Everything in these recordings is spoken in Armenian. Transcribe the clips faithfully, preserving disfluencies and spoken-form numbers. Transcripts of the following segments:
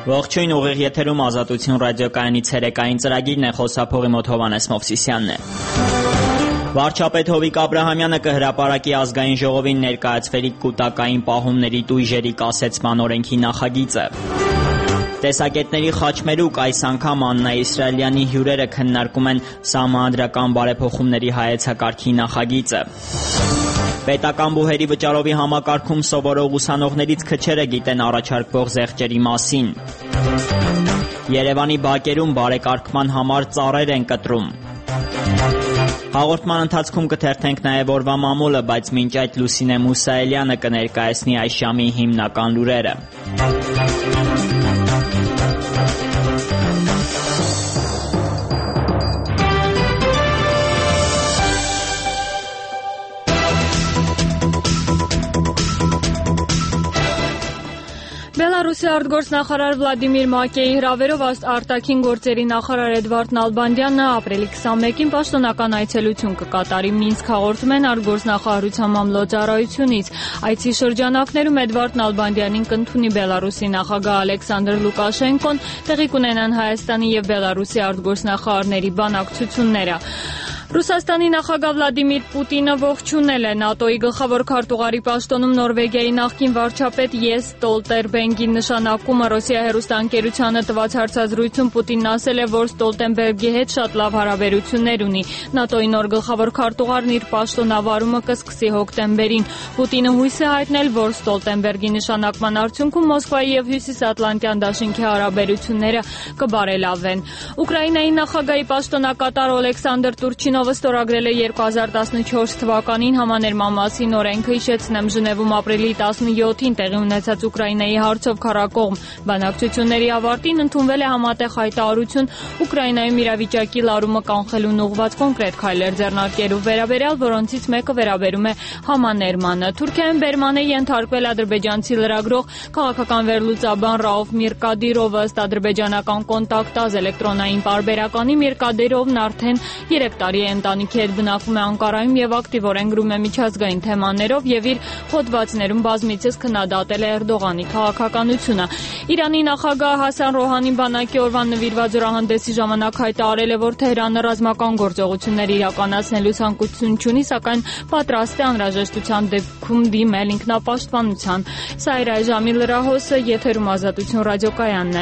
Ողջույն, ուղիղ եթերում Ազատություն ռադիոկայանի ցերեկային ծրագիրն է, խոսափողի մոտ Հովհաննես Մովսիսյանն է։ Վարչապետ Հովիկ Աբրահամյանը կհրապարակի ազգային ժողովին ներկայացվելիք կուտակային պահումների տույժերի կասեցման օրենքի նախագիծը։ Տեսակետների խաչմերուկ այս անգամ Աննա Իսրայելյանի հյուրերը քննարկում են սահմանադրական բարեփոխումների հայեցակարգի նախագիծը։ Պետական բուհերի վճարովի համակարգում սովորող ուսանողներից քչերը գիտեն առաջարկվող զեղչերի մասին։ Երևանի բակերում բարեկարգման համար ծառեր են կտրում։ Հաղորդման ընթացքում կթերթենք նաև օրվա մամուլը, բայց մինչ այդ Լուսինե Մուսայելյանը կներկայացնի այս ժամի հիմնական լուրերը։ Բելարուսի արտգործնախարար Վլադիմիր Մակեի հրավերով արտաքին գործերի նախարար Էդվարդ Նալբանդյանը ապրիլի քսանմեկին պաշտոնական այցելություն կկատարի Մինսկ, հաղորդում են արտգործնախարարության մամլոյցարայությունից։ Այցի շրջանակներում Էդվարդ Նալբանդյանին կընդունի Բելարուսի նախագահ Ալեքսանդր Լուկաշենկոն, տեղի կունենան Հայաստանի եւ Բելարուսի արտգործնախարարների բանակցությունները։ Ռուսաստանի նախագահ Վլադիմիր Պուտինը ողջունել է ՆԱՏՕ-ի գլխավոր քարտուղարի պաշտոնում Նորվեգիայի նախկին վարչապետ Յենս Ստոլտենբերգի նշանակումը։ Ռոսիա հեռուստաընկերությանը տված հարցազրույցում Պուտինն ասել է, որ Ստոլտենբերգի հետ շատ լավ հարաբերություններ ունի։ ՆԱՏՕ-ի նոր գլխավոր քարտուղարն իր պաշտոնավարումը կսկսի հոկտեմբերին։ Պուտինը հույս է հայտնել, որ Ստոլտենբերգի նշանակման արդյունքում Մոսկվայի եւ Հյուսիսատլանտյան դաշինքի հարաբերությունները կբարելավեն։ Ուկրաինայի նախագահի պաշտոնակատար Օլեքսանդր Տուրչինովը ստորագրել է երկու հազար տասնչորս թվականին համաներման մասին օրենքը, հիշեցնեմ, Ժնևում ապրիլի տասնյոթին տեղի ունեցած Ուկրաինայի հարցով քառակողմ բանակցությունների ավարտին ընդունվել է համատեղ հայտարարություն Ուկրաինայում իրավիճակի լարումը կանխելուն ուղղված կոնկրետ քայլեր ձեռնարկելու վերաբերյալ, որոնցից մեկը վերաբերում է համաներմանը։ Թուրքիայում բերման է ենթարկվել ադրբեջանցի լրագրող քաղաքական վերլուծաբան Ռաուֆ Միրկադիրովը, ըստ ադրբեջանական կոնտակտազ էլեկտրոնային պարբերականի Միրկադիրովն արդեն երեք տարի է ընտանիքի հետ բնակվում է Անկարայում եւ ակտիվորեն գրում է միջազգային թեմաներով եւ իր հոդվածներում բազմիցս քննադատել է Էրդողանի քաղաքականությունը։ Իրանի նախագահ Հասան Ռոհանին բանակի օրվան նվիրված օրահանդեսի ժամանակ հայտարարել է, որ Թեհրանը ռազմական գործողություններ իրականացնելու ցանկություն չունի, սակայն պատրաստ է անհրաժեշտության դեպքում դիմել ինքնապաշտպանության։ Սա էր այս ժամի լրահոսը, եթերում Ազատություն ռադիոկայանն է։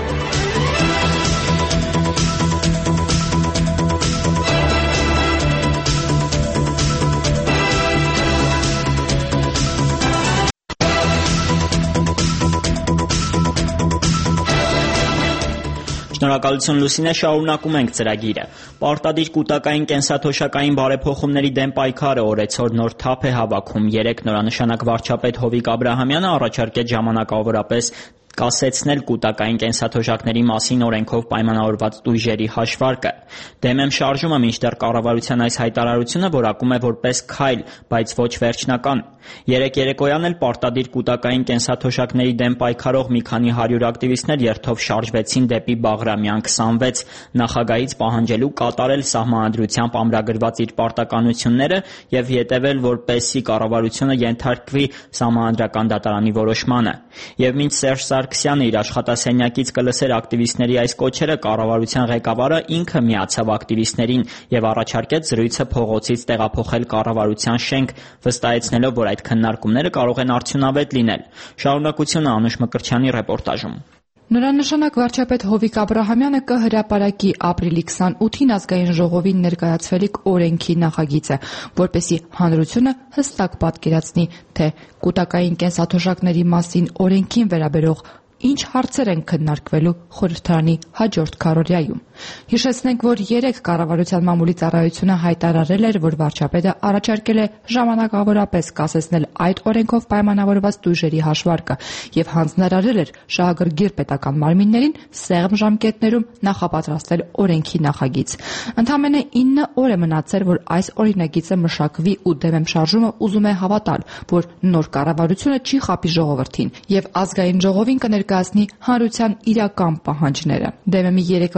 Շնորհակալություն Լուսինե, շարունակում ենք ծրագիրը։ Պարտադիր կուտակային կենսաթոշակային բարեփոխումների դեմ պայքարը օրեցօր նոր թափ է հավաքում։ Երեկ նորանշանակ վարչապետ Հովիկ Աբրահամյանը առաջարկեց ժամանակավորապես կասեցնել կուտակային կենսաթոշակների մասին օրենքով պայմանավորված տույժերի հաշվարկը։ Դեմ եմ շարժումը, մինչդեռ կառավարության այս հայտարարությունը որակում է որպես քայլ, բայց ոչ վերջնական։ Երեկ երեկոյան էլ պարտադիր կուտակային կենսաթոշակների դեմ պայքարող մի քանի հարյուր ակտիվիստներ երթով շարժվեցին դեպի Բաղրամյան քսանվեց, նախագահից պահանջելու կատարել սահմանադրությամբ ամրագրված իր պարտականությունները եւ յետեւել, որպեսզի կառավարությունը ենթարկվի սահմանադրական դատարանի որոշմանը։ Եվ մինչ Սերժ Սարգսյանը իր աշխատասենյակից կլսեր ակտիվիստների այս կոչերը, կառավարության ղեկավարը ինքը միացավ ակտիվիստներին եւ առաջարկեց զրույցը փողոցից տեղափոխել կառավարության շենք, վստահեցնելով, որ այդ քննարկումները կարող են արդյունավետ լինել։ Շարունակությունը Անուշ Մկրտչյանի ռեպորտաժում։ Նորանշանակ վարչապետ Հովիկ Աբրահամյանը կհրապարակի ապրիլի քսանութին ազգային ժողովին ներկայացվելիք օրենքի նախագիծը, որպեսզի հանրությունը հստակ պատկերացնի, թե կուտակային կենսաթոշակների մասին օրենքին վերաբերող ինչ հարցեր են քննարկվելու խորհրդարանի հաջորդ քառօրյայում։ Հիշեցնենք, որ երեկ կառավարության մամուլի ծառայությունը հայտարարել էր, որ վարչապետը առաջարկել է ժամանակավորապես կասեցնել այդ օրենքով պայմանավորված տույժերի հաշվարկը եւ հանձնարարել էր շահագրգիռ պետական մարմիններին սեղմ ժամկետներում նախապատրաստել օրենքի նախագիծ։ Ընդամենը ինը օր է մնացել, որ այս օրինագիծը մշակվի, ու դեմ եմ շարժումը ուզում է հավատալ, որ նոր կառավարությունը չի խաբի ժողովրդին եւ ազգային ժողովին կներկայացնի հանրության իրական պահանջները։ Դեմեմի երեկվա բողոքի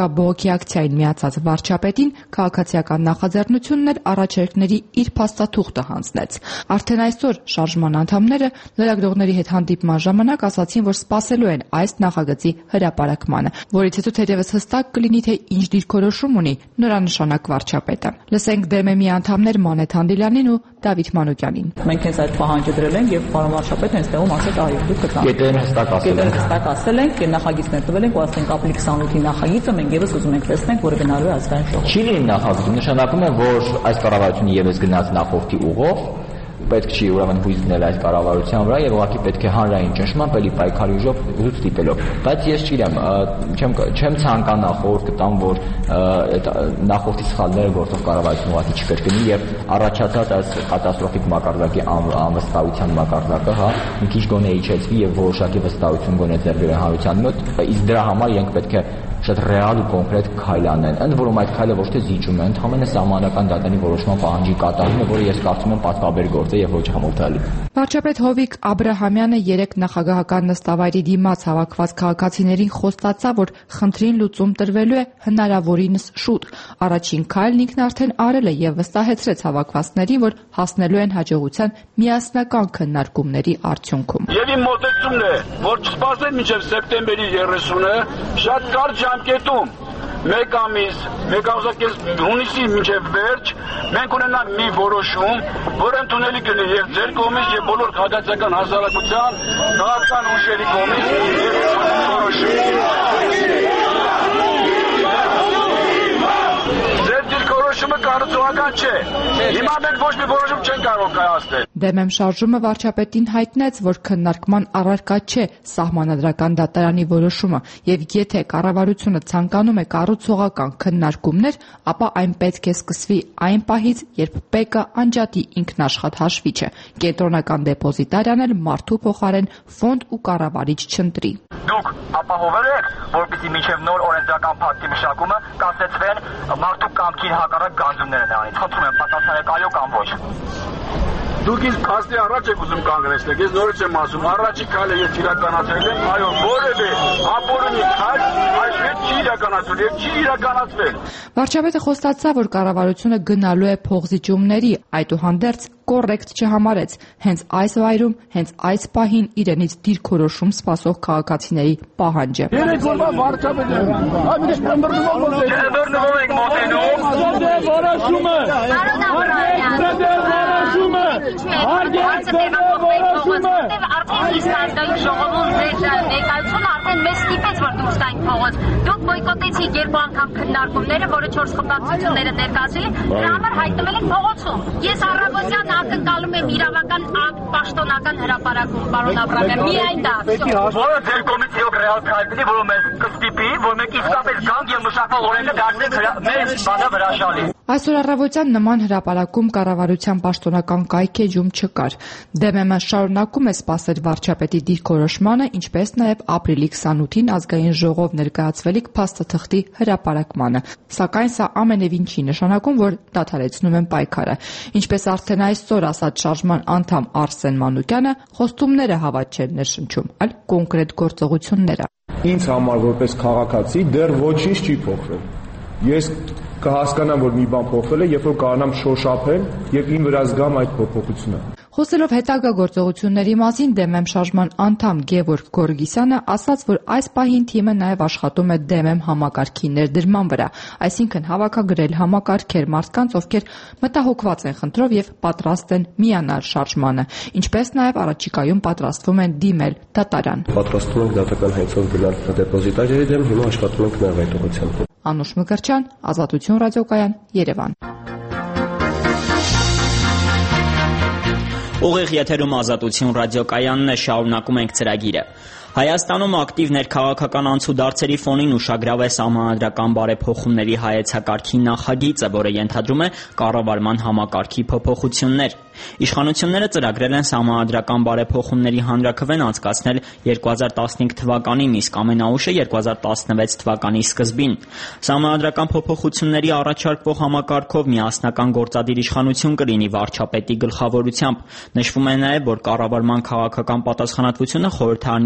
ռեակցիային միացած վարչապետին քաղաքացիական նախաձեռնությունն էր առաջարկների իր փաստաթուղթը հանձնեց։ Արդեն այսօր շարժման անդամները լրագրողների հետ հանդիպման ժամանակ ասացին, որ սպասելու են այս նախագծի հրապարակմանը, որից հետո թերևս հստակ կլինի, թե ինչ դիրքորոշում ունի նորանշանակ վարչապետը։ Լսենք Դեմեմի անդամներ Մանեթ Հանդիլյանին ու Դավիթ Մանուկյանին։ Մենք հենց այդ պահանջը դրել ենք եւ պարոն վարչապետն հենց տեղում ասեց այո, դուք կտանք։ Կետերն հստակ ասել ենք։ Հստակ ասել ենք եւ նախագիծներ տվել ենք ու ասենք ապրիլի քսանութի նախագիծը մենք եւս ուզում ենք տեսնենք, որը գնալու է ազգային ժողով։ Չի լինի նախագիծ, նշանակում է, որ այս կառավարությունը եւս գնաց նախորդի ուղով, պետք չի ուրեմն հույս դնել այս կառավարության վրա եւ ուղղակի պետք է հանրային ճնշման պետք է պայքարի ուժով զուտ ստիպելով։ Բայց ես չգիտեմ, չեմ չեմ ցանկանա խորհուրդ կտամ, որ այդ նախորդի սխալները գործող կառավարությունը ուղղակի չկրկնի եւ առաջացած այս կատաստրոֆիկ մակարդակի անվստահության մակարդակը, հա, մի քիչ գոնե իջեցվի եւ որոշակի վստահություն գոնե ձեռք բերի հանրության մոտ, իսկ դրա համար իրենք պետք է շատ ռեալ ու կոնկրետ քայլ անեն։ Ընդ որում այդ քայլը ոչ թե զիջում է, ընդհանրապես սահմանական դատանի որոշման պահանջի կատարումը, որը ես կարծում եմ պատվաբեր գործ է եւ ոչ համոթալի։ Վարչապետ Հովիկ Աբրահամյանը երեք նախագահական նստավայրի դիմաց հավաքված քաղաքացիներին խոստացավ, որ խնդրին լուծում տրվելու է հնարավորինս շուտ։ Առաջին քայլն ինքն արդեն արել է եւ վստահեցրեց հավաքվածներին, որ հասնելու են հաջողության միասնական քննարկումների արդյունքում։ Եվ իմ մոտեցումն է, որ չսպասեն մինչև սեպտեմբերի երեսունը, շատ կարճ ժամկետում մեկ ամիս, մեկ ամսակես հունիսի մինչև վերջ մենք ունենանք մի որոշում, որը ընդունելի կլինի եւ ձեր կողմից եւ բոլոր քաղաքացիական հասարակության, քաղաքական ուժերի կողմից որոշում։ Որոշումը կառուցողական չէ։ Հիմա մենք ոչ մի որոշում չենք կարող կայացնել։ Դեմեմ շարժումը վարչապետին հայտնեց, որ քննարկման առարկա չէ սահմանադրական դատարանի որոշումը, եւ եթե կառավարությունը ցանկանում է կառուցողական քննարկումներ, ապա այն պետք է սկսվի այն պահից, երբ ՊԵԿ-ը անջատի ինքնաշխատ հաշվիչը, կենտրոնական դեպոզիտարիան էլ մարդու փոխարեն ֆոնդ ու կառավարիչ չընտրի։ Դուք ապահովել եք, որպեսզի մինչև նոր օրենսդրական փակտի մշակումը կասեցվեն մարդու կամքին հակառակ գանձումները նրանից։ Խնդրում եմ պատասխանեք այո կամ ոչ։ Դուք ինձ փաստի առաջ եք ուզում կանգնեցնել, ես նորից եմ ասում, առաջի քայլը ես իրականացրել եմ, այո, որևէ ապօրինի քայլ այս հետ չի իրականացվել եւ չի իրականացվել։ Վարչապետը խոստացավ, որ կառավարությունը գնալու է փոխզիջումների, այդուհանդերձ կոռեկտ չհամարեց հենց այս վայրում, հենց այս պահին իրենից դիրքորոշում սպասող քաղաքացիների պահանջը։ Երեք օրվա վարչապետը, այնպես բռնվում եք, բռնվում եք մոտենում։ Դե որոշումը։ Որոշումը։ Հարգեք որոշումը։ Արդեն իսկ ժողովում ձեր ներկայությունը արդեն մեզ ստիպեց, որ դուրս գանք փողոց։ Դուք բոյկոտեցիք երկու անգամ քննարկումները, որը չորս խմբակցությունները ներկայացրել, դրա համար հայտնվել եք փողոցում։ Ես առավոտյան ակնկալում եմ իրավական ակտ պաշտոնական հրապարակում, պարոն Աբրահամյան, միայն դա։ Որը ձեր կողմից յոկ ռեալ քայլի, որը մեզ կստիպի, որ մենք իսկապես գանք եւ մշակվող օրենքը դարձնենք մեր բանը վրաշալի։ Այսօր առավոտյան նման հրապարակում կառավարության պաշտոնական կայքեջում չկար։ ԴՄՄ շարունակում է սպասել վարչապետի դիրքորոշմանը, ինչպես նաև ապրիլի քսանութին ազգային ժողով ներկայացվելիք փաստաթղթի հրապարակմանը։ Սակայն սա ամենևին չի նշանակում, որ դադարեցնում են պայքարը։ Ինչպես արդեն այսօր ասաց շարժման անդամ Արսեն Մանուկյանը, խոստումները հավատ չեն ներշնչում, այլ կոնկրետ գործողությունները։ Ինձ համար որպես քաղաքացի դեռ ոչինչ չի փոխվել։ Ես կհասկանամ, որ մի բան փոխվել է, երբ որ կարողանամ շոշափել եւ իմ վրա զգամ այդ փոփոխությունը։ Խոսելով հետագա գործողությունների մասին ԴՄՄ շարժման անդամ Գևորգ Գորգիսյանը ասաց, որ այս պահին թիմը նաև աշխատում է ԴՄՄ համակարգի ներդրման վրա, այսինքն հավաքագրել համակարգեր մարդկանց, ովքեր մտահոգված են խնդրով եւ պատրաստ են միանալ շարժմանը, ինչպես նաև առաջիկայում պատրաստվում են դիմել դատարան։ Պատրաստվում ենք դատական հայցով գնալ դեպոզիտարիայի դեմ, հիմա աշխատում ենք նաև այդ ուղղությամբ։ Անուշ Մկրտչյան, Ազատություն ռադիոկայան, Երևան։ Ուղիղ եթերում Ազատություն ռադիոկայանն է, շարունակում ենք ծրագիրը։ Հայաստանում ակտիվ ներքաղաքական անցուդարձերի ֆոնին ուշագրավ է սահմանադրական բարեփոխումների հայեցակարգի նախագիծը, որը ենթադրում է կառավարման համակարգի փոփոխություններ։ Իշխանությունները ծրագրել են սահմանադրական բարեփոխումների հանրաքվեն անցկացնել երկու հազար տասնհինգ թվականին, իսկ ամենաուշը երկու հազար տասնվեց թվականի սկզբին։ Սահմանադրական փոփոխությունների առաջարկվող համակարգով միասնական գործադիր իշխանություն կլինի վարչապետի գլխավորությամբ։ Նշվում է նաև, որ կառավարման քաղաքական պատասխանատվությունը խորհրդարանի առջև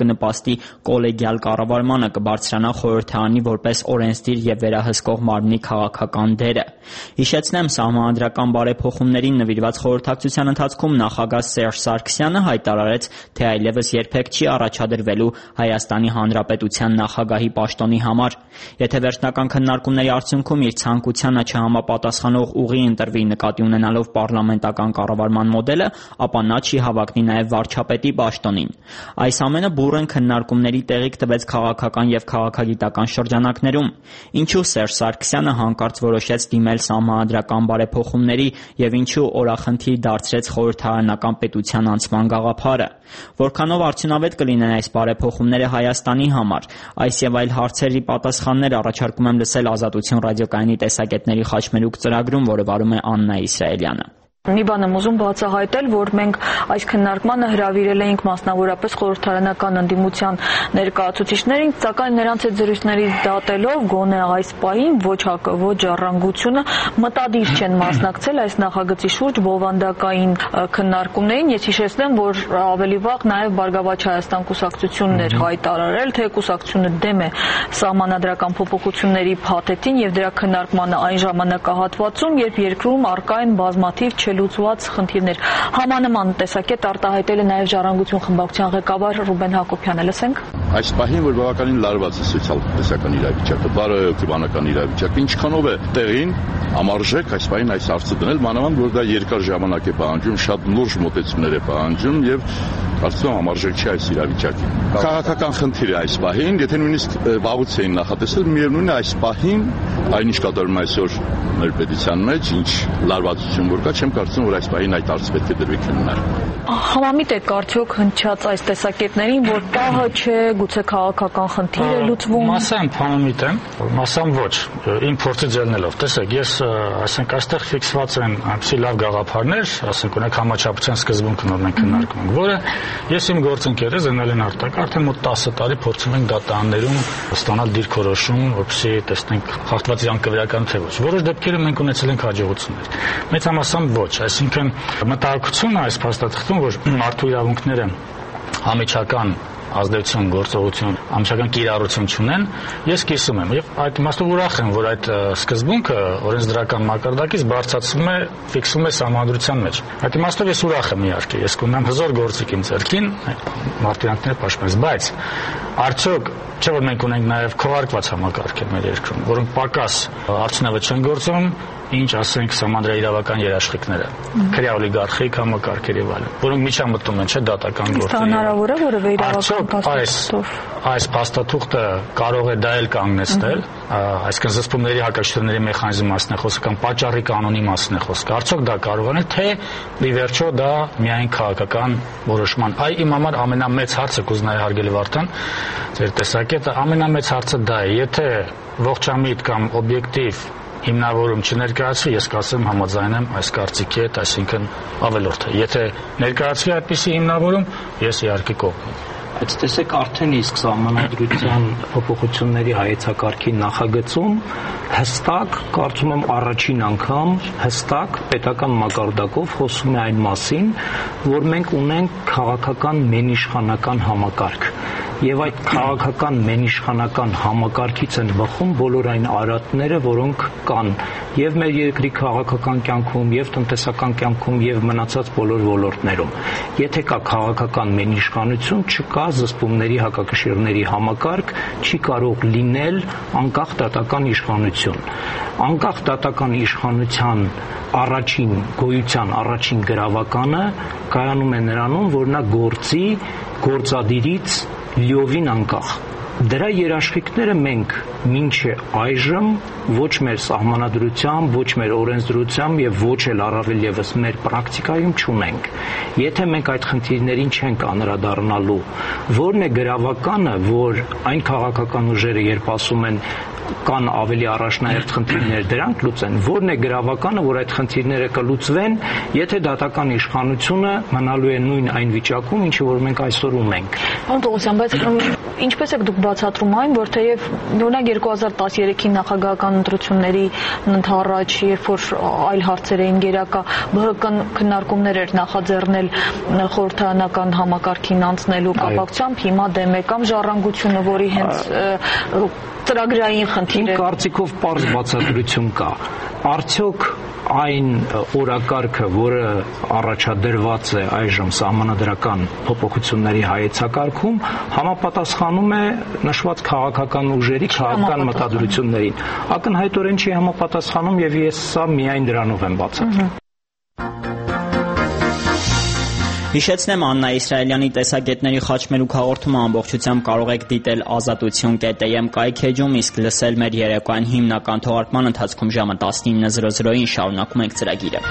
կնպաստի կոլեգիալ կառավարմանը, կբարձրանա խորհրդարանի որպես օրենսդիր եւ վերահսկող մարմնի քաղաքական դերը։ Հիշեցնեմ, սահմանադրական բարեփոխումներին նվիրված խորհրդակցության ընթացքում նախագահ Սերժ Սարգսյանը հայտարարեց, թե այլևս երբեք չի առաջադրվելու Հայաստանի Հանրապետության նախագահի պաշտոնի համար։ Եթե վերջնական քննարկումների արդյունքում իր ցանկությանը չհամապատասխանող ուղի ընտրվի նկատի ունենալով պարլամենտական կառավարման մոդելը, ապա նա չի հավակնի նաև վարչապետի պաշտոնին։ Այս ամենը բուռն քննարկումների տեղիք տվեց քաղաքական եւ քաղաքագիտական շրջանակներում։ Ինչու Սերժ Սարգսյանը հանկարծ որոշեց դիմել սահմանադրական բարեփոխումների եւ ինչու օրախնդիր դարձրեց խորհրդարանական պետության անցման գաղափարը։ Որքանով արդյունավետ կլինեն այս բարեփոխումները Հայաստանի համար։ Այս եւ այլ հարցերի պատասխաններ առաջարկում եմ լսել Ազատություն ռադիոկայանի տեսակետների խաչմերուկ ծրագրում, որը վարում է Աննա Իսրայելյանը։ Մի բան եմ ուզում բացահայտել, որ մենք այս քննարկմանը հրավիրել էինք մասնավորապես խորհրդարանական ընդդիմության ներկայացուցիչներին, սակայն նրանց այդ զրույցներից դատելով գոնե այս պահին ոչ հակը, ոչ ժառանգությունը մտադիր չեն մասնակցել այս նախագծի շուրջ բովանդակային քննարկումներին։ Ես հիշեցնեմ, որ ավելի վաղ նաև Բարգավաճ Հայաստան կուսակցությունն էր հայտարարել, թե կուսակցությունը դեմ է սահմանադրական փոփոխությունների փաթեթին եւ դրա քննարկմանը այն ժամանակահատվածում, երբ երկրում առկա են բազմաթիվ լուծված խնդիրներ։ Համանման տեսակետ արտահայտել է նաև Ժառանգություն խմբակցության ղեկավար Ռուբեն Հակոբյանը, լսենք։ Այս պահին որ բավականին լարված է սոցիալ-տնտեսական իրավիճակը, բարոյական իրավիճակը, ինչքանով է տեղին ամարժեք այս պահին այս հարցը դնել, մանավանդ որ դա երկար ժամանակ է պահանջում, շատ լուրջ մոտեցումներ է պահանջում եւ կարծում եմ ամարժեք չի այս իրավիճակը։ Քաղաքական խնդիր է այս պահին, եթե նույնիսկ վաղուց էին նախատեսել, միևնույն է այս պահին այնինչ կատարվում է այսօր մեր պետության մեջ, ինչ լարվածություն որ կա, չեմ կարծում որ այս պահին այդ հարցը պետք է դրվի քննարկման։ Համամիտ եք արդյոք հնչած այս տեսակետներին, որ պահը չէ, գուցե քաղաքական խնդիր է լուծվում։ Մասամբ համամիտ եմ, մասամբ ոչ։ Իմ փորձից ելնելով, տեսեք, ես ասենք այստեղ ֆիքսված են այնպիսի լավ գաղափարներ, ասենք ունենք համաչափության սկզբունքն որ մենք քննարկում ենք, որը ես իմ գործընկերս Զենալեն Արտակ արդեն մոտ տասը տարի փորձում ենք դատարաններում ստանալ դիրքորոշում, որպեսզի տեսնենք խախտված անկրկնական թե ոչ։ Որոշ դեպքերում մենք ունեցել ենք հաջողություններ։ Մեծ համասամբ ոչ, այսինքն մտահոգությունը այս փաստաթղթում, որ մարդու իրավունքները համիջական ազդեցություն, գործողություն, ամբողջական կիրառություն չունեն, ես կիսում եմ եւ այդ իմաստով ուրախ եմ, որ այդ սկզբունքը օրենսդրական մակարդակից բարձրացվում է, ֆիքսվում է համանդրության մեջ։ Այդ իմաստով ես ուրախ եմ իհարկե, ես կունեմ հզոր գործիք իմ ձեռքին, մարդկանցները պաշտպանես, բայց արդյոք չէ որ մենք ունենք նաեւ քողարկված համակարգեր մեր երկրում, որոնք պակաս արդյունավետ չեն գործում, ինչ ասենք համանդրաիրավական երաշխիքները, քրեա օլիգարխիկ համակարգեր եւ այլն, որոնք միջամտում են, չէ, դատական գործերի։ Հնարավոր է որևէ իրավական փաստաթուղթ այս փաստաթուղթը կարող է դա էլ կանգնեցնել, այսինքն զսպումների հակաշտությունների մեխանիզմի մասն է խոսքը կամ պատճառի կանոնի մասն է խոսքը։ Արդյոք դա կարող է, թե ի վերջո դա միայն քաղաքական որոշման։ Այ իմ համար ամենամեծ հարցը կուզնայի հարգելի Վարդան, ձեր տեսակետը ամենամեծ հարցը դա է, եթե ողջամիտ կամ օբյեկտիվ հիմնավորում չներկայացվի, ես կասեմ համաձայն եմ այս կարծիքի հետ, այսինքն ավելորդ է։ Եթե ներկայացվի այդպիսի հիմնավորում, ես իհարկե կողմ եմ։ Բայց տեսեք արդեն իսկ սահմանադրության փոփոխությունների հայեցակարգի նախագծում հստակ, կարծում եմ առաջին անգամ հստակ պետական մակարդակով խոսում է այն մասին, որ մենք ունենք քաղաքական մենիշխանական համակարգ եւ այդ քաղաքական մենիշխանական համակարգից են բխում բոլոր այն արատները, որոնք կան եւ մեր երկրի քաղաքական կյանքում եւ տնտեսական կյանքում եւ մնացած բոլոր ոլորտներում։ Եթե կա քաղաքական մենիշխանություն, չկա զսպումների հակակշիռների համակարգ, չի կարող լինել անկախ դատական իշխանություն։ Անկախ դատական իշխանության առաջին գոյության առաջին գրավականը կայանում է նրանում, որ նա գործի գործադիրից լիովին անկախ։ Դրա երաշխիքները մենք մինչե այժմ ոչ մեր սահմանադրությամբ, ոչ մեր օրենսդրությամբ եւ ոչ էլ առավել եւս մեր պրակտիկայում չունենք։ Եթե մենք այդ խնդիրներին չենք անդրադառնալու, ո՞րն է գրավականը, որ այն քաղաքական ուժերը, երբ ասում են կան ավելի առաջնահերթ խնդիրներ, դրանք լուծեն, ո՞րն է գրավականը, որ այդ խնդիրները կլուծվեն, եթե դատական իշխանությունը մնալու է նույն այն վիճակում, ինչը որ մենք այսօր ունենք։ Պարոն Տողոսյան, բայց ինչպես եք դուք բացատրում այն, որ թեև օրինակ երկու հազար տասներեքի նախագահական ընտրությունների ընթառաջ, երբ որ այլ հարցեր էին գերակա, ԲՀԿ-ն քննարկումներ էր նախաձեռնել խորհրդարանական համակարգին անցնելու կապակցությամբ, հիմա դեմ է կամ ժառանգությունը, որի հենց ծրագրային խնդիր է։ Իմ կարծիքով պարզ բացատրություն կա։ Արդյոք այն օրակարգը, որը առաջադրված է այժմ սահմանադրական փոփոխությունների հայեցակարգում, համապատասխանում է նշված քաղաքական ուժերի քաղաքական մտադրություններին։ Ակնհայտորեն չի համապատասխանում եւ ես սա միայն դրանով եմ բացատրում։ Հիշեցնեմ Աննա Իսրայելյանի տեսակետների խաչմերուկ հաղորդումը ամբողջությամբ կարող եք դիտել ազատություն կետ էմ կայքի էջում, իսկ լսել մեր երեկոյան հիմնական թողարկման ընթացքում ժամը տասնինը զրո զրոյին շարունակում ենք ծրագիրը։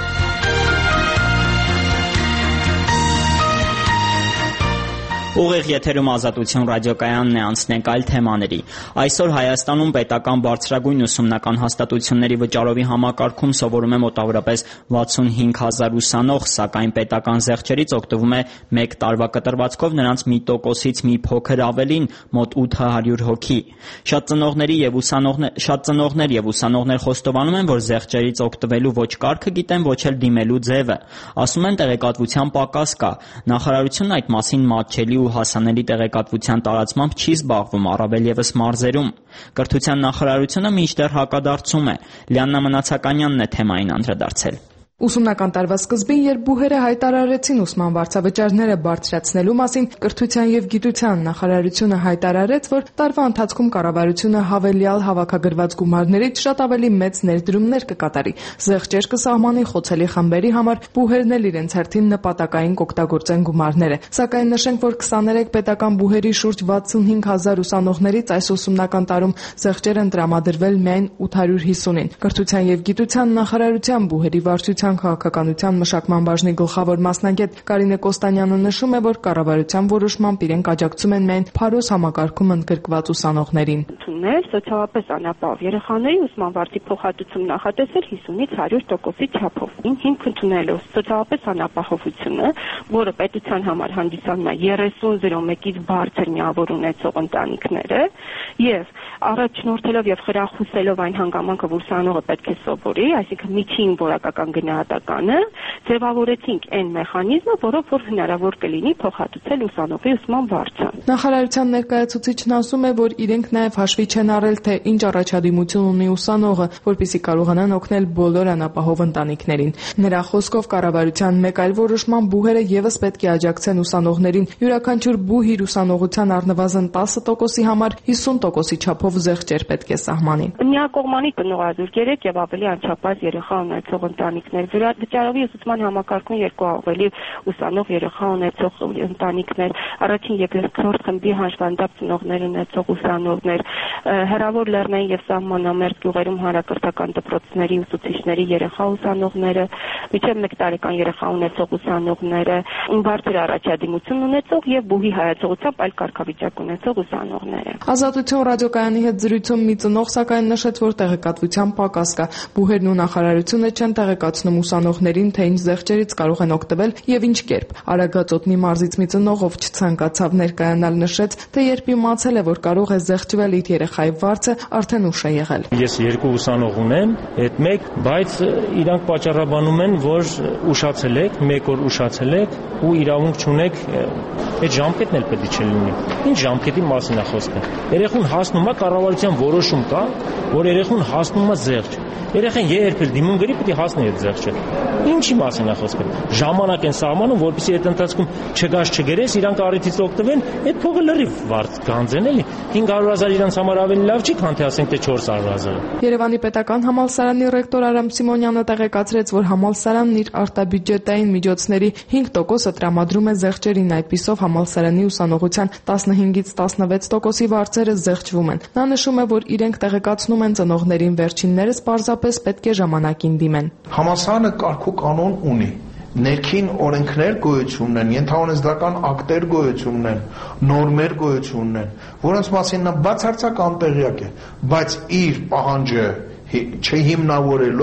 Ուղիղ եթերում Ազատություն ռադիոկայանն է, անցնենք այլ թեմաների։ Այսօր Հայաստանում պետական բարձրագույն ուսումնական հաստատությունների վճարովի համակարգում սովորում է մոտավորապես վաթսունհինգ հազար ուսանող, սակայն պետական զեղչերից օգտվում է մեկ տարվա կտրվածքով նրանց մի տոկոսից մի փոքր ավելին, մոտ ութ հարյուր հոգի։ Շատ ծնողների եւ ուսանողներ շատ ծնողներ եւ ուսանողներ խոստովանում են, որ զեղչերից օգտվելու ոչ կարգը գիտեն, ոչ էլ դիմելու ձևը։ Ասում են տեղեկատվության պակաս կա։ Նախարարությունն այդ մասին մատչելի ու հասանելի տեղեկատվության տարածմամբ չի զբաղվում, առավել ևս մարզերում։ Կրթության նախարարությունը մինչդեռ հակադարձում է։ Լիաննա Մնացականյանն է թեմային անդրադարձել։ Ուսումնական տարվա սկզբին, երբ բուհերը հայտարարեցին ուսման վարձավճարները բարձրացնելու մասին, Կրթության եւ Գիտության նախարարությունը հայտարարեց, որ տարվա ընթացքում կառավարությունը հավելյալ հավաքագրված գումարներից շատ ավելի մեծ ներդրումներ կկատարի։ Զեղչեր կսահմանի խոցելի խմբերի համար, բուհերն էլ իրենց հերթին նպատակային կօգտագործեն գումարները։ Սակայն նշենք, որ քսաներեք պետական բուհերի շուրջ վաթսունհինգ հազար ուսանողներից այս ուսումնական տարում զեղչեր են տրամադրվել միայն ութ հարյուր հիսունին։ Կրթության եւ Գիտության նախարարության բուհերի վարչության քաղաքականության մշակման բաժնի գլխավոր մասնագետ Կարինե Կոստանյանը նշում է, որ կառավարության որոշմամբ իրենք աջակցում են միայն փարոս համակարգում ընդգրկված ուսանողներին։ Սոցիալապես անապահով երեխաների ուսման վարձի փոխհատուցում նախատեսել հիսունից հարյուր տոկոսի չափով։ Հիմք ընդունելով սոցիալապես անապահովությունը, որը պետության համար հանդիսանում է երեսուն զրո մեկից բարձր միավոր ունեցող ընտանիքները, եւ առաջնորդելով եւ խրախուսելով այն հանգամանքը, որ ուսանողը պետք է սովորի, այսինքն միջին որակական գնահատականը, ձևավորեցինք այն մեխանիզմը, որով որ հնարավոր կլինի փոխհատուցել ուսանողի ուսման վարձը։ Նախարարության ներկայացուցիչն ասում է, որ իրենք նաեւ հաշվի չեն առել, թե ինչ առաջադիմություն ունի ուսանողը, որպեսզի կարողանան օգնել բոլոր անապահով ընտանիքներին։ Նրա խոսքով կառավարության մեկ այլ որոշման բուհերը եւս պետք է աջակցեն ուսանողներին։ Յուրաքանչյուր բուհ իր ուսանողության առնվազն տասը տոկոսի համար հիսուն տոկոսի չափով զեղչեր պետք է սահմանի։ Միակողմանի տնողազուրկ եւ ավելի անչափահաս երեխա ունեցող ընտանիքներ, վճարովի ուսուցման համակարգում երկու ավելի ուսանող երեխա ունեցող ընտանիքներ, առաջին եւ երկրորդ խմբի հաշվանդակ ծնողներ ունեցող ուսանողներ, հեռավոր լեռնային եւ սահմանամերձ գյուղերում հանրակրթական դպրոցների ուսուցիչների երեխա ուսանողները, միջև մեկ տարեկան երեխա ունեցող ուսանողները, բարձր առաջադիմություն ունեցող եւ բուհի հայացողությամբ այլ կարգավիճակ ունեցող ուսանողները։ Ազատություն ռադիոկայանի հետ զրույցում մի ծնող սակայն նշեց, որ տեղեկատվության պակաս կա։ Բուհերն ու նախարարությունը չեն տեղեկացնում ուսանողներին, թե ինչ զեղչերից կարող են օգտվել եւ ինչ կերպ։ Արագածոտնի մարզից մի ծնող, ով չցանկացավ ներկայանալ, նշեց, թե երբ իմացել է, որ կարող է զեղչվել իր երեխայի վարձը, արդեն ուշ է եղել։ Ես երկու ուսանող ունեմ, այդ մեկ, բայց իրանք պատճառաբանում են, որ ուշացել եք, մեկ օր ուշացել եք ու իրավունք չունեք, այդ ժամկետն էլ պետք է չլինի։ Ինչ ժամկետի մասին է խոսքը։ Երեխուն հասնում է կառավարության որոշում կա, որ երեխուն հասնում է զեղչ։ Երեխան երբ էլ դիմում գրի պետք է հասնի այդ զեղչը։ Ինչի մասին է խոսքը։ Ժամանակ են սահմանում, որպեսզի այդ ընթացքում չգաս չգերես, իրանք առիթից օգտվեն, այդ փողը լրիվ վարձ գանձեն էլի։ հինգ հարյուր հազար իրանց համար ավելի լավ չի, քան թե ասենք թե չորս հարյուր հազար։ Երևանի պետական համալսարանի ռեկտոր Արամ Սիմոնյանը տեղեկացրեց, որ համալսարանն իր արտաբյուջետային միջոցների հինգ տոկոսը տրամադրում է զեղչերին, այդպիսով համալսարանի ուսանողության տասնհինգից տասնվեց տոկոսի վարձերը զեղչվում են։ Նա նշում է, որ իրենք տեղեկացնում են ծնողներին վերջիններս պարզապես պետք է ժամանակին դիմեն։ Համալսարանը կարգու կանոն ունի, ներքին օրենքներ գոյություն ունեն, ենթաունեցական ակտեր գոյություն ունեն, նորմեր գոյություն ունեն, որոնց մասին նա բացարձակ անտեղյակ է, բայց իր պահանջը չհիմնավորելով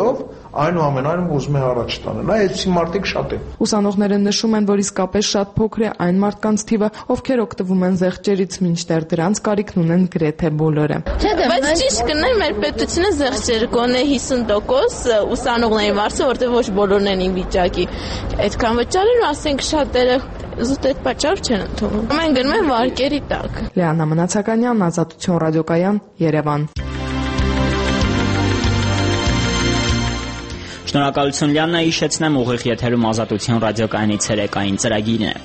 այնուամենայնիվ ուզում է առաջ տանել։ Այդպիսի մարդիկ շատ են։ Ուսանողները նշում են, որ իսկապես շատ փոքր է այն մարդկանց թիվը, ովքեր օգտվում են զեղչերից, մինչդեռ դրանց կարիքն ունեն գրեթե բոլորը։ Բայց ճիշտ կներ մեր պետությունը զեղչեր գոնե հիսուն տոկոս ուսանողների վարձը, որտեղ ոչ բոլորն են ի վիճակի այդքան վճարել, ասենք շատերը զուտ այդ պատճառ չեն ընդունում։ Ամեն գնում են վարկերի տակ։ Լեանա Մնացականյան, Ազատություն ռադիոկայան, Երևան։ Շնորհակալություն Լիաննա, հիշեցնեմ ուղիղ եթերում Ազատություն ռադիոկայանի ցերեկային ծրագիրն է։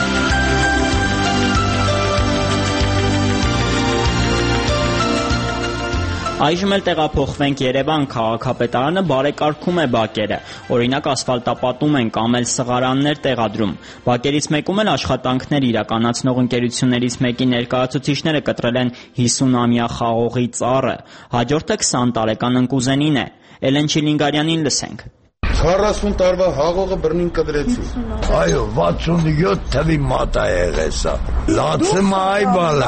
Այժմ էլ տեղափոխվենք Երևան, քաղաքապետարանը բարեկարգում է բակերը, օրինակ ասֆալտապատում են կամ էլ սղարաններ տեղադրում։ Բակերից մեկում էլ աշխատանքներ իրականացնող ընկերություններից մեկի ներկայացուցիչները կտրել են հիսուն-ամյա խաղողի ծառը, հաջորդը քսան տարեկան ընկուզենին է։ Էլեն Չիլինգարյանին լսենք։ քառասուն տարվա հաղողը բռնին կդրեցի։ Այո, վաթսունյոթ թվի մատ է եղել սա։ Լացում է այ բալա։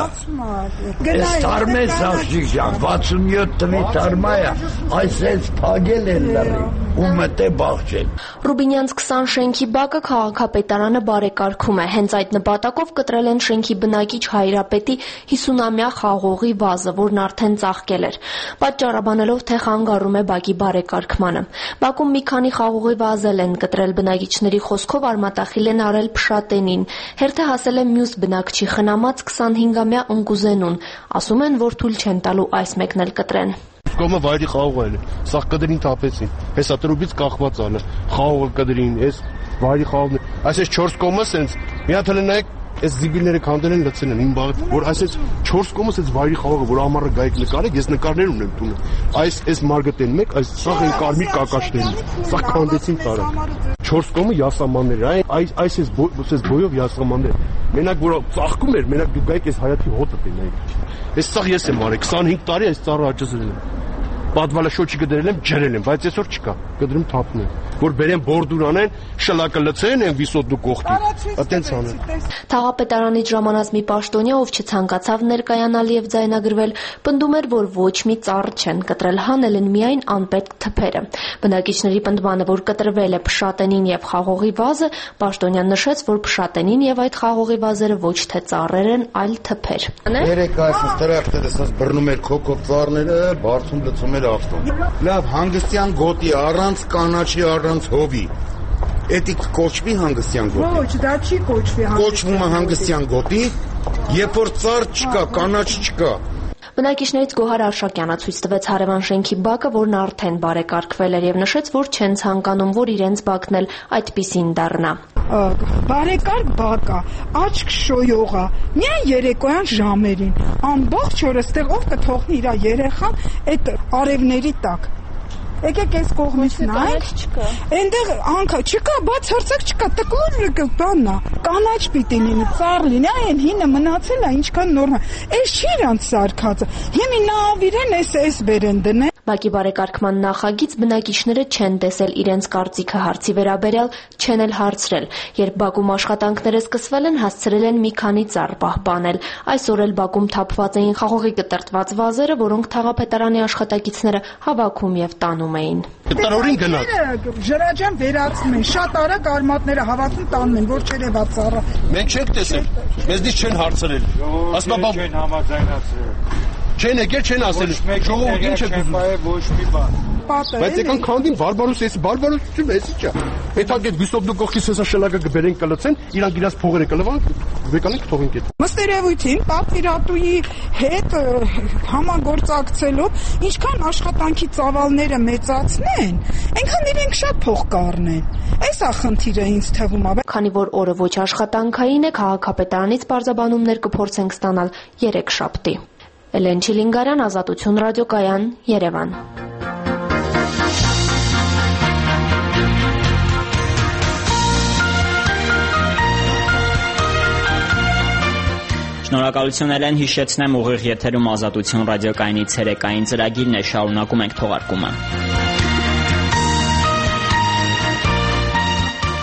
Ես թարմես աղջիկ ջան, վաթսունյոթ թվի թարմա է, այսպես փագել են լրի։ ու մտե բաղջել։ Ռուբինյանց քսան շենքի բակը քաղաքապետարանը բարեկարգում է։ Հենց այդ նպատակով կտրել են շենքի բնակիչ Հայրապետի հիսունամյա խաղողի վազը, որն արդեն ծաղկել էր։ Պատճառաբանելով, թե խանգարում է բակի բարեկարգմանը։ Բակում մի քանի խաղողի վազել են կտրել բնակիչների խոսքով արմատախիլ են արել Փշատենին։ Հերթը հասել է մյուս բնակչի խնամած քսանհինգամյա ընկուզենուն։ Ասում են, որ թույլ չեն տալու այս մեկն էլ կտրեն։ Կոմը վայրի խաղող այլ է, սաղ կդրին թապեցին, հեսա տրուբից կախված ալը, խաղողը կդրին, ես վայրի խաղողն է, այսես չորս կոմը սենց, միատ հլը նայեք, ես զիբիլները կանդել են լծել են, իմ բաղը, որ այսես չորս կոմը սենց վայրի խաղողը, որ ամարը գայք նկարեք, ես նկարներ ունեմ տունը, այս ես մարգտեն մեկ, այս սաղ են կարմիր կակաշներին, սաղ կանդեցին տարակ, չորս կոմը յասամաններ, այս ես բոյով յասամաններ, մենակ որ ծաղկում էր, մենակ դու գայք ես հայացի հոտը տենայք, ես սաղ ես եմ արել, քսանհինգ տարի այս ծառը աճզրել եմ, պատվալը շոչի գդրել եմ, ջրել եմ, բայց այսօր չկա, գդրում թափնեմ, որ բերեն բորդուր անեն, շլակը լցեն են վիսոտու կողքի, ատենց անեն։ Թաղապետարանից ժամանած մի պաշտոնյա, ով չցանկացավ ներկայանալ եւ ձայնագրվել, պնդում էր, որ ոչ մի ծառ չեն կտրել, հանել են միայն անպետք թփերը։ Բնակիչների պնդմանը, որ կտրվել է Փշատենին եւ խաղողի վազը, պաշտոնյան նշեց, որ Փշատենին եւ այդ խաղողի վազերը ոչ թե ծառեր են, այլ թփեր։ Երեք այսպես դրախտերը ասած բռնում էր քոքով ծառները, բարձում լցում էր ավտոն։ Լավ, հանգստյան գոտի առանց կանաչի, առանց հովի։ Էդի կոչվի հանգստյան գոտի։ Ոչ, դա չի կոչվի հանգստյան։ Կոչվում է հանգստյան գոտի, երբ որ ծառ չկա, կանաչ չկա։ Բնակիչներից Գոհար Արշակյանը ցույց տվեց հարևան շենքի բակը, որն արդեն բարեկարգվել էր եւ նշեց, որ չեն ցանկանում, որ իրենց բակն էլ այդպիսին դառնա։ Բարեկարգ բակա, աչք շոյողա, միայն երեկոյան ժամերին, ամբողջ օրը ստեղ ով կթողնի իր երեխան այդ արևների տակ։ Եկեք այս կողմից նայեք, այնտեղ անքա չկա, բացարձակ չկա, տկլոր բանա, կանաչ պիտի լինի, ծառ լինի, այն հինը մնացել է, ինչքան նորմալ, այս չի իրանց սարքածը, հիմի նա ավիրեն էս էս բերեն դնեն։ Բակի բարեկարգման նախագիծ բնակիչները չեն տեսել իրենց կարծիքը հարցի վերաբերյալ, չեն էլ հարցրել։ Երբ բակում աշխատանքները սկսվել են, հասցրել են մի քանի ծառ պահպանել։ Այսօր էլ բակում թափված էին խաղողի կտրտված վազերը, որոնք թաղապետարանի աշխատակիցները հավաքում եւ տանում էին։ Տնօրին գնաց։ Ջրաջան վերացնում են, շատ արագ արմատները հավաքում տանում են, որ չերևա ծառը։ Մենք չենք տեսել, մեզնից չեն հարցրել։ Ասма բա չեն համաձայնացրել։ Չեն եկել, չեն ասել, ժողովուրդը ինչ է ուզում։ Ոչ մի բան։ Բայց եկան քանդին բարբարոս, էս բարբարոսություն էս իջա։ Հետո այդ վիսոպ դու կողքից հեսա շլակը կբերեն կլցեն, իրանք իրաց փողերը կլվան, վեկանին կթողին կետ։ Մստերևույթին պատվիրատուի հետ համագործակցելով, ինչքան աշխատանքի ծավալները մեծացնեն, այնքան իրենք շատ փող կառնեն։ Այս է խնդիրը ինձ թվում է։ Քանի որ օրը ոչ աշխատանքային է, քաղաքապետարանից բարձաբանումներ կփորձենք ստանալ երեքշաբթի։ Էլեն Չիլինգարյան, Ազատություն ռադիոկայան, Երևան։ Շնորհակալություն Էլեն, հիշեցնեմ ուղիղ եթերում Ազատություն ռադիոկայանի ցերեկային ծրագիրն է, շարունակում ենք թողարկումը։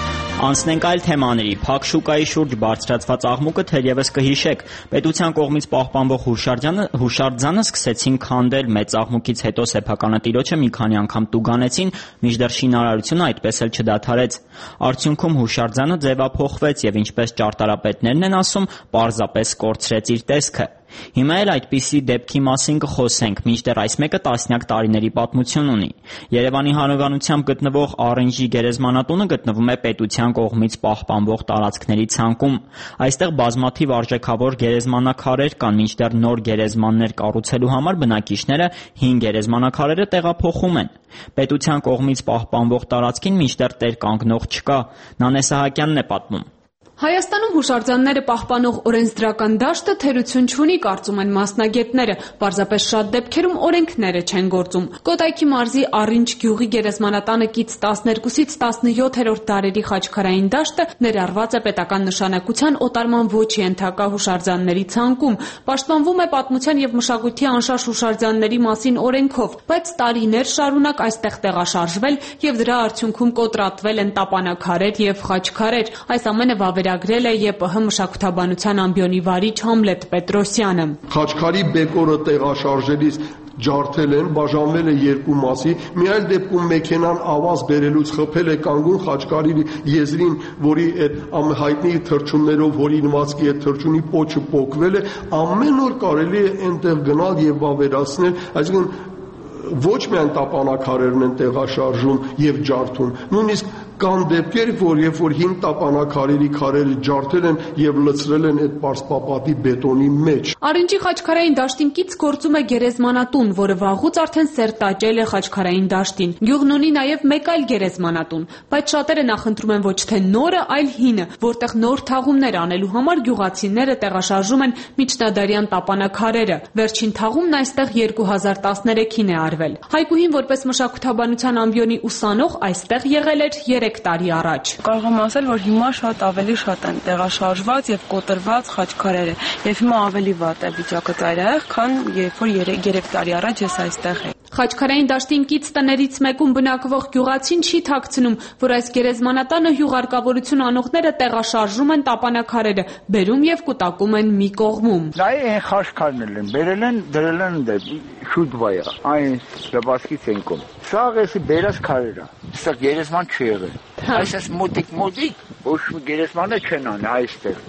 Անցնենք այլ թեմաների։ Փակ շուկայի շուրջ բարձրացված աղմուկը թերևս կհիշեք։ Պետության կողմից պահպանվող հուշարձանը սկսեցին քանդել, մեծ աղմուկից հետո սեփականատիրոջը մի քանի անգամ տուգանեցին, մինչդեռ շինարարությունը այդպես էլ չդադարեց։ Արդյունքում հուշարձանը ձևափոխվեց եւ ինչպես ճարտարապետներն են ասում, պարզապես կորցրեց իր տեսքը։ Հիմա էլ այդպիսի դեպքի մասին կխոսենք, մինչդեռ այս մեկը տասնյակ տարիների պատմություն ունի։ Երևանի հարևանությամբ գտնվող Առինջի գերեզմանատունը գտնվում է պետության կողմից պահպանվող տարածքների ցանկում։ Այստեղ բազմաթիվ արժեքավոր գերեզմանակարեր կան, մինչդեռ նոր գերեզմաններ կառուցելու համար բնակիչները հին գերեզմանակարերը տեղափոխում են։ Պետության կողմից պահպանվող տարածքին մինչդեռ տեր կանգնող չկա։ Նանե Սահակյանն է պատմում։ Հայաստանում հուշարձանները պահպանող օրենսդրական դաշտը թերություն չունի, կարծում են մասնագետները, պարզապես շատ դեպքերում օրենքները չեն գործում։ Կոտայքի մարզի Առինջ գյուղի գերեզմանատանը կից տասներկուսից տասնյոթերորդ դարերի խաչքարային դաշտը ներառված է պետական նշանակության օտարման ոչ ենթակա հուշարձանների ցանկում, պաշտպանվում է պատմության եւ մշակույթի անշարժ հուշարձանների մասին օրենքով, բայց տարիներ շարունակ այստեղ տեղաշարժվել եւ դրա արդյունքում կոտրատվել են տապանաքարեր եւ խաչքարեր։ Այս ամենը վավերագրել է ԵՊՀ մշակութաբանության ամբիոնի վարիչ Համլետ Պետրոսյանը։ Խաչքարի բեկորը տեղաշարժելիս ջարդել են, բաժանվել է երկու մասի, մի այլ դեպքում մեքենան ավազ բերելուց խփել է կանգուն խաչքարի եզրին, որի այդ ամհայտնի թռչուններով հորինվածքի այդ թռչունի պոչը պոկվել է, ամեն օր կարելի է այնտեղ գնալ եւ վավերացնել, այսինքն ոչ միայն տապանակարերն են տեղաշարժում եւ ջարդում, նույնիսկ կան դեպքեր, որ երբ որ հին տապանակարերի քարերը ջարդել են եւ լցրել են այդ պարսպապատի բետոնի մեջ։ Առինջի խաչքարային դաշտին կից գործում է գերեզմանատուն, որը վաղուց արդեն սերտաճել է խաչքարային դաշտին։ Գյուղն ունի նաեւ մեկ այլ գերեզմանատուն, բայց շատերը նախընտրում են ոչ թե նորը, այլ հինը, որտեղ նոր թաղումներ անելու համար գյուղացիները տեղաշարժում են միջնադարյան տապանակարերը։ Վերջին թաղումն այստեղ երկու հազար տասներեքին է արվել։ Հայկուհին որպես մշակութաբանության ամբիոնի ուսանող այստեղ եղել էր երեք տարի առաջ։ Կարող եմ ասել, որ հիմա շատ ավելի շատ են տեղաշարժված եւ կոտրված խաչքարերը, եւ հիմա ավելի վատ է վիճակը ծայրահեղ, քան երբ որ երեք տարի առաջ ես այստեղ էի։ Խաչքարային դաշտին կից տներից մեկում բնակվող գյուղացին չի թաքցնում, որ այս գերեզմանատանը հյուղարկավորություն անողները տեղաշարժում են տապանակարերը, բերում եւ կուտակում են մի կողմում։ Նայ այն խաչքարներն են, բերել են, դրել են դեպ շուտ վայա, այն լվացքից են կոմ։ Սա էսի բերած քարերը։ Սա գերեզման չի եղել։ Այսպես մոտիկ մոտիկ ոչ մի գերեզմանը չեն անի այստեղ։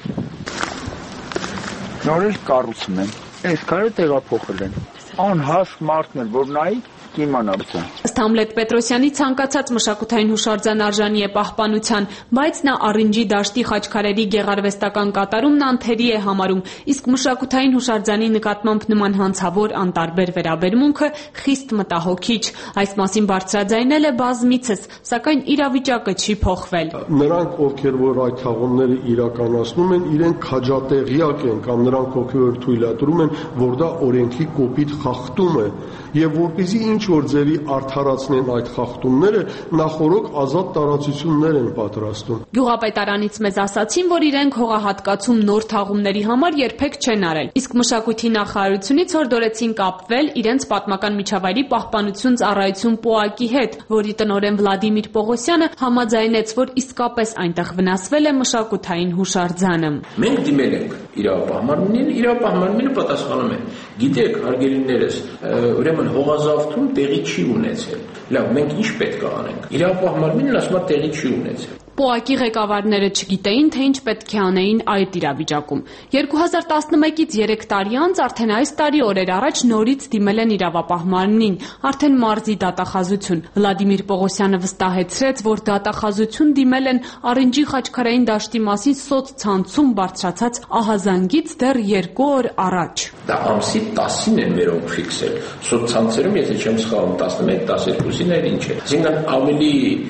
Նորից կառուցում են։ Այս քարերը տեղափոխել են։ Անհասկ մարդն էր, որ նայի կիմանա բցա։ Ըստ Համլետ Պետրոսյանի ցանկացած մշակութային հուշարձան արժանի է պահպանության, բայց նա Առինջի դաշտի խաչքարերի գեղարվեստական կատարումն անթերի է համարում, իսկ մշակութային հուշարձանի նկատմամբ նման հանցավոր անտարբեր վերաբերմունքը խիստ մտահոգիչ։ Այս մասին բարձրաձայնել է բազմիցս, սակայն իրավիճակը չի փոխվել։ Նրանք, ովքեր որ այդ թաղումները իրականացնում են, իրենք քաջատեղյակ են կամ նրանք ովքեր թույլատրում են, որ դա օրենքի կոպիտ խախտում է, եւ որպեսզի ինչ որ ձևի արդարացնեն այդ խախտումները, նախորոք ազատ տարածություններ են պատրաստում։ Գյուղապետարանից մեզ ասացին, որ իրենք հողահատկացում նոր թաղումների համար երբեք չեն արել, իսկ մշակույթի նախարարությունից հորդորեցին կապվել իրենց պատմական միջավայրի պահպանություն ծառայություն ՊՕԱԿ-ի հետ, որի տնօրեն Վլադիմիր Պողոսյանը համաձայնեց, որ իսկապես այնտեղ վնասվել է մշակութային հուշարձանը։ Մենք դիմել ենք իրավապահմանին, իրավապահմանինը պատասխանում է. Գիտեք, հարգելիներս, ուրեմն հողազավթում տեղի չի ունեցել։ Լավ, մենք ինչ պետք է անենք։ Իրավապահմանին ասում է տեղի չի ունեցել։ ՊՕԱԿ-ի ղեկավարները չգիտեին, թե ինչ պետք է անեին այդ իրավիճակում։ երկու հազար տասնմեկից երեք տարի անց արդեն այս տարի օրեր առաջ նորից դիմել են իրավապահմանին, արդեն մարզի դատախազություն։ Վլադիմիր Պողոսյանը վստահեցրեց, որ դատախազություն դիմել են Առինջի խաչքարային դաշտի մասին սոցցանցում բարձրացած ահազանգից դեռ երկու օր առաջ։ Դա ամսի տասին են մերոնք ֆիքսել։ Սոցցանցերում, եթե չեմ սխալվում, տասնմեկ տասներկուսին էր ինչ է։ Այսինքն ավելի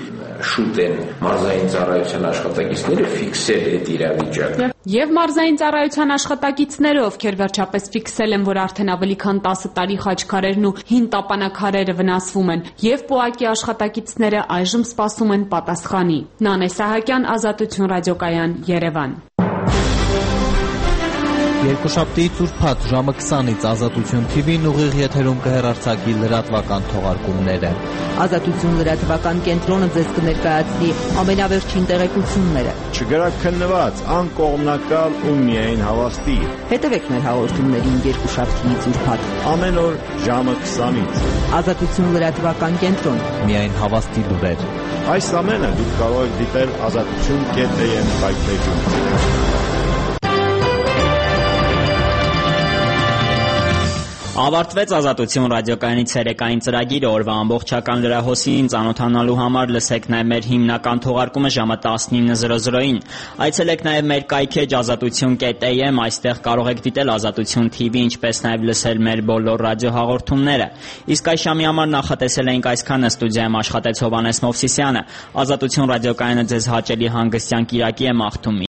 շուտ են մարզային ծառայության աշխատակիցները ֆիքսել այդ իրավիճակը։ Եվ մարզային ծառայության աշխատակիցները, ովքեր վերջապես ֆիքսել են, որ արդեն ավելի քան տասը տարի խաչքարերն ու հին տապանակարերը վնասվում են, եւ ՊՕԱԿ-ի աշխատակիցները այժմ սպասում են պատասխանի։ Նանե Սահակյան, Ազատություն ռադիոկայան, Երևան։ Երկուշաբթի ծուրփաթ ժամը քսանից Ազատություն Թի Վին ուղիղ եթերում կհեռարձակի լրատվական թողարկումները։ Ազատություն լրատվական կենտրոնը ձեզ կներկայացնի ամենավերջին տեղեկությունները։ Չգրաքննված, անկողմնակալ ու միայն հավաստի։ Հետևեք մեր հաղորդումներին երկուշաբթիից ուրբաթ ամեն օր ժամը քսանից։ Ազատություն լրատվական կենտրոն, միայն հավաստի լուրեր։ Այս ամենը դուք կարող եք դիտել ազատություն կետ էմ վայբպեջում։ Ավարտվեց Ազատություն ռադիոկայանի ցերեկային ծրագիրը օրվա ամբողջական լրահոսին ծանոթանալու համար լսեք նաև մեր հիմնական թողարկումը ժամը տասնինը զրո զրոին։ Այցելեք նաև մեր կայքեջ ազատություն կետ էյ էմ, այստեղ կարող եք դիտել Ազատություն Թի Վի, ինչպես նաև լսել մեր բոլոր ռադիոհաղորդումները։ Իսկ այս ժամի համար նախատեսել էինք այսքանը, ստուդիայում աշխատեց Հովհաննես Մովսիսյանը։ Ազատություն ռադիոկայանը ձեզ հաճելի հանգստյան կիրակի է մաղթում։